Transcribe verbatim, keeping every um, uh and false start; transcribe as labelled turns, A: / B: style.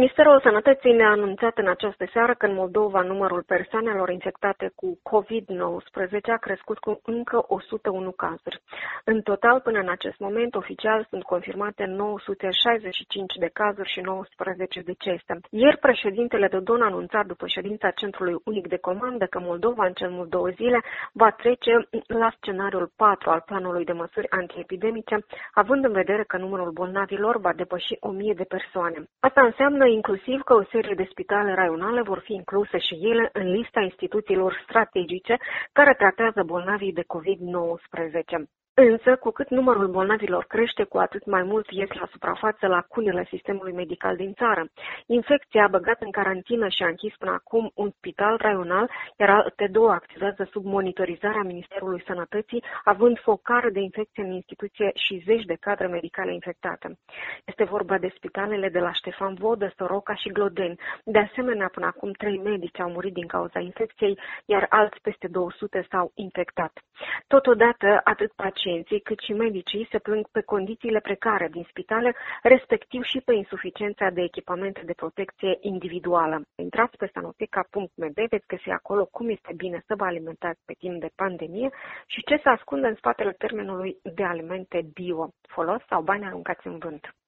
A: Ministerul Sănătății ne-a anunțat în această seară că în Moldova numărul persoanelor infectate cu covid nouăsprezece a crescut cu încă o sută unu cazuri. În total, până în acest moment, oficial sunt confirmate nouă sute șaizeci și cinci de cazuri și nouăsprezece decese. Ieri, președintele Dodon a anunțat după ședința Centrului Unic de Comandă că Moldova, în cel mult două zile, va trece la scenariul patru al planului de măsuri antiepidemice, având în vedere că numărul bolnavilor va depăși o mie de persoane. Asta înseamnă inclusiv că o serie de spitale raionale vor fi incluse și ele în lista instituțiilor strategice care tratează bolnavii de covid nouăsprezece. Însă, cu cât numărul bolnavilor crește, cu atât mai mult ies la suprafață lacunele sistemului medical din țară. Infecția a băgat în carantină și a închis până acum un spital raional, iar alte două activează sub monitorizarea Ministerului Sănătății, având focare de infecție în instituție și zeci de cadre medicale infectate. Este vorba de spitalele de la Ștefan Vodă, Soroca și Glodeni. De asemenea, până acum trei medici au murit din cauza infecției, iar alți peste două sute s-au infectat. Totodată, atât pacienții cât și medicii se plâng pe condițiile precare din spitale, respectiv și pe insuficiența de echipamente de protecție individuală. Intrați pe sanoteca punct m d, veți găsi acolo cum este bine să vă alimentați pe timp de pandemie și ce se ascunde în spatele termenului de alimente bio, folos sau bani aruncați în vânt.